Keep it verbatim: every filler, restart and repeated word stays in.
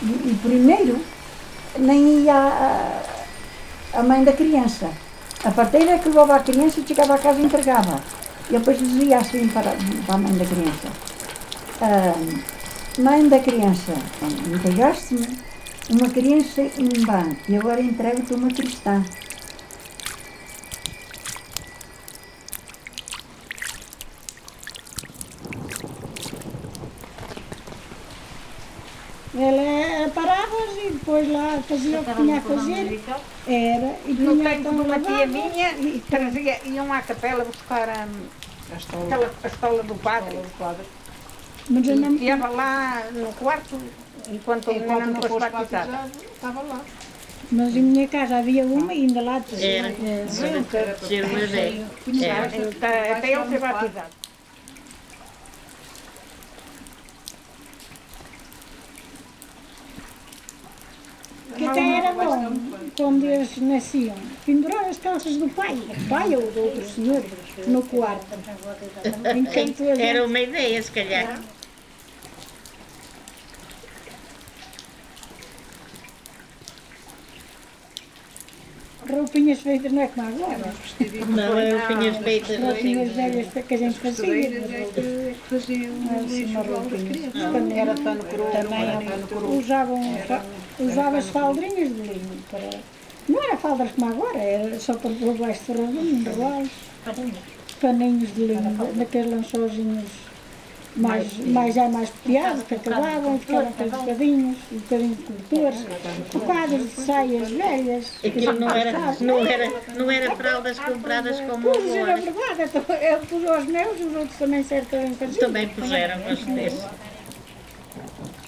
E, e primeiro nem ia a, a mãe da criança. A parteira é que levava a criança e chegava a casa e entregava. E depois dizia assim para, para a mãe da criança. Ah, mãe da criança, entregaste-me uma criança em banco e agora entrego-te uma cristã. Ela parava e depois lá fazia o que tinha a fazer. Era, e no tempo de uma tia minha, e trazia, iam à capela buscar a, a, estola. a estola do padre. Mas eu não... E estava lá no quarto, enquanto o menino não fosse batizado. Estava lá. Mas em minha casa havia uma e ainda lá tem. Era, era, ser uma velha. Até ele ser batizado. Que até era bom, quando eles nasciam, pendurar as calças do pai, do pai ou do outro senhor, no quarto. Enquanto eles... Era uma ideia, se calhar. Roupinhas feitas não é como agora. Não, roupinhas feitas Roupinhas velhas que a gente fazia. Faziam uma roupinha. Quando era pano cru, Também usavam, usava-se faldrinhas de linho. Para... Não era faldas como agora, era só para pôr baixo de ferradinho, rebalos, paninhos de linho, daqueles lençóizinhos mais, mais, já mais peteados, que acabavam, ficavam aqueles bocadinhos, um bocadinho de cobertores, quadros de saias velhas. Aquilo não era, não era, não era fraldas compradas como Pois, era agora. verdade, então, eu pus aos meus, os outros também certamente faziam. Também puseram, mas desse.